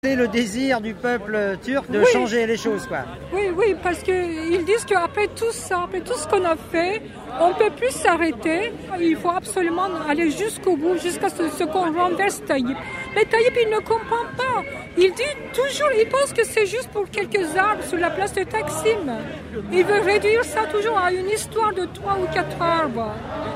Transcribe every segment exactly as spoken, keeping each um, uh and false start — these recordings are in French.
C'est le désir du peuple turc de oui. changer les choses, quoi. Oui, oui, parce qu'ils disent qu'après tout ça, après tout ce qu'on a fait, on ne peut plus s'arrêter. Il faut absolument aller jusqu'au bout, jusqu'à ce, ce qu'on renverse Tayyip. Mais Tayyip, il ne comprend pas. Il dit toujours, il pense que c'est juste pour quelques arbres sur la place de Taksim. Il veut réduire ça toujours à une histoire de trois ou quatre arbres.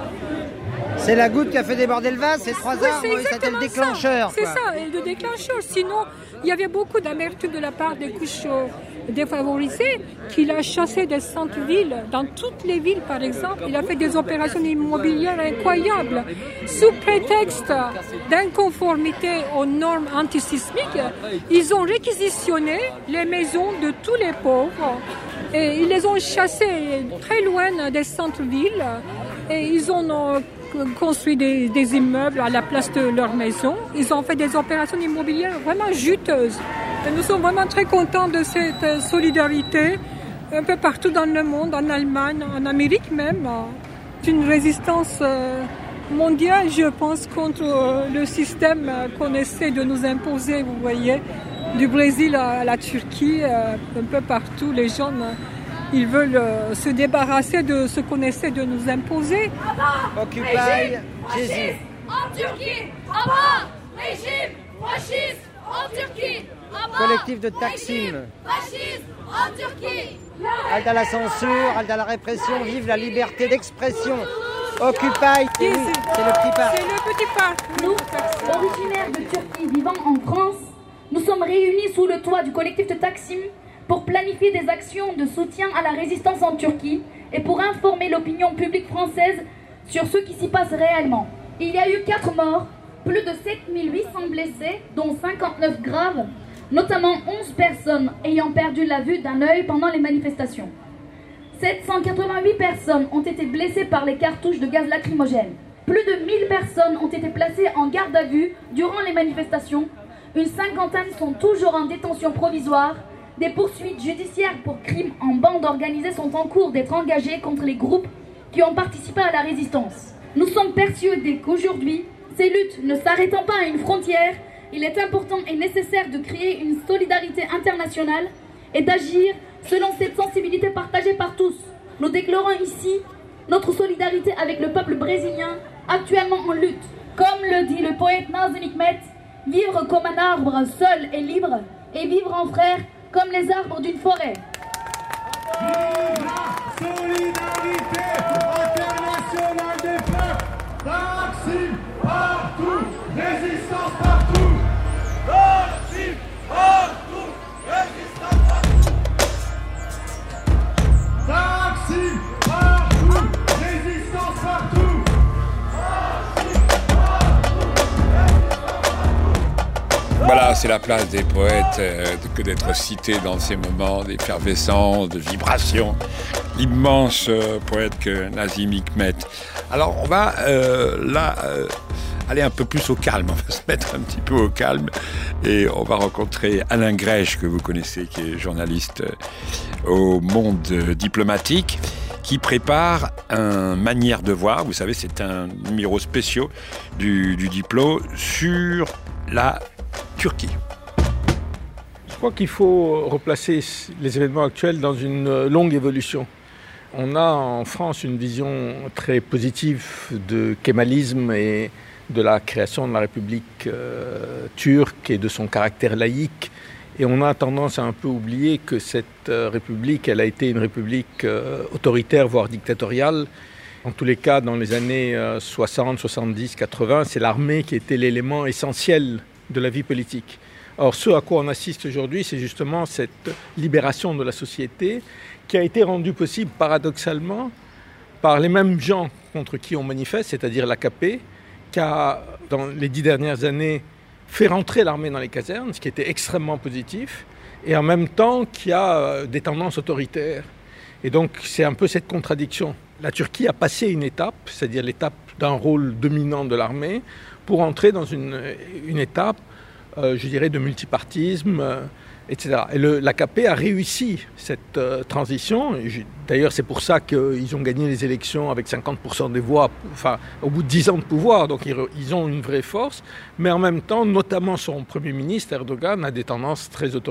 C'est la goutte qui a fait déborder le vase, ces trois oui, arbres, c'était le déclencheur. C'est ça, le déclencheur. Sinon, il y avait beaucoup d'amertume de la part des couches défavorisées qu'il a chassé des centres-villes. Dans toutes les villes, par exemple, il a fait des opérations immobilières incroyables. Sous prétexte d'inconformité aux normes antisismiques, ils ont réquisitionné les maisons de tous les pauvres et ils les ont chassés très loin des centres-villes et ils ont construit des, des immeubles à la place de leur maison. Ils ont fait des opérations immobilières vraiment juteuses. Et nous sommes vraiment très contents de cette solidarité un peu partout dans le monde, en Allemagne, en Amérique même. C'est une résistance mondiale, je pense, contre le système qu'on essaie de nous imposer, vous voyez, du Brésil à la Turquie, un peu partout, les gens... Ils veulent euh, se débarrasser de ce qu'on essaie de nous imposer. Occupy Jésus. En Turquie, à bas, régime fasciste en Turquie. Collectif de Taksim. Fasciste en Turquie. Halte à la censure, halte à la répression, vive la liberté d'expression. Occupy, c'est le petit parc. C'est le petit parc. Nous, originaires de Turquie, vivant en France, nous sommes réunis sous le toit du collectif de Taksim pour planifier des actions de soutien à la résistance en Turquie et pour informer l'opinion publique française sur ce qui s'y passe réellement. Il y a eu quatre morts, plus de sept mille huit cents blessés, dont cinquante-neuf graves, notamment onze personnes ayant perdu la vue d'un œil pendant les manifestations. sept cent quatre-vingt-huit personnes ont été blessées par les cartouches de gaz lacrymogène. Plus de mille personnes ont été placées en garde à vue durant les manifestations. Une cinquantaine sont toujours en détention provisoire. Des poursuites judiciaires pour crimes en bande organisée sont en cours d'être engagées contre les groupes qui ont participé à la résistance. Nous sommes persuadés qu'aujourd'hui, ces luttes ne s'arrêtant pas à une frontière, il est important et nécessaire de créer une solidarité internationale et d'agir selon cette sensibilité partagée par tous. Nous déclarons ici notre solidarité avec le peuple brésilien actuellement en lutte. Comme le dit le poète Nazım Hikmet, vivre comme un arbre seul et libre et vivre en frère comme les arbres d'une forêt. Vive la solidarité internationale des peuples. Taksim partout, résistance partout. Taksim partout, résistance partout. Taksim partout, résistance partout. Voilà, c'est la place des poètes euh, que d'être cité dans ces moments d'effervescence, de vibration. L'immense euh, poète que Nazım Hikmet. Alors, on va euh, là euh, aller un peu plus au calme. On va se mettre un petit peu au calme et on va rencontrer Alain Grèche, que vous connaissez, qui est journaliste euh, au Monde euh, diplomatique, qui prépare un manière de voir. Vous savez, c'est un numéro spécial du, du Diplo sur la Turquie. Je crois qu'il faut replacer les événements actuels dans une longue évolution. On a en France une vision très positive de kémalisme et de la création de la République euh, turque et de son caractère laïque. Et on a tendance à un peu oublier que cette euh, République, elle a été une République euh, autoritaire, voire dictatoriale. En tous les cas, dans les années euh, soixante, soixante-dix, quatre-vingts, c'est l'armée qui était l'élément essentiel de la vie politique. Or, ce à quoi on assiste aujourd'hui, c'est justement cette libération de la société qui a été rendue possible, paradoxalement, par les mêmes gens contre qui on manifeste, c'est-à-dire l'A K P, qui a, dans les dix dernières années, fait rentrer l'armée dans les casernes, ce qui était extrêmement positif, et en même temps qui a des tendances autoritaires. Et donc, c'est un peu cette contradiction. La Turquie a passé une étape, c'est-à-dire l'étape d'un rôle dominant de l'armée, pour entrer dans une, une étape euh, je dirais, de multipartisme, euh, et cetera. Et le, l'A K P a réussi cette euh, transition. Et je, d'ailleurs, c'est pour ça qu'ils ont gagné les élections avec cinquante pour cent des voix, enfin, au bout de dix ans de pouvoir. Donc, ils, ils ont une vraie force. Mais en même temps, notamment son Premier ministre, Erdogan, a des tendances très autoritaires.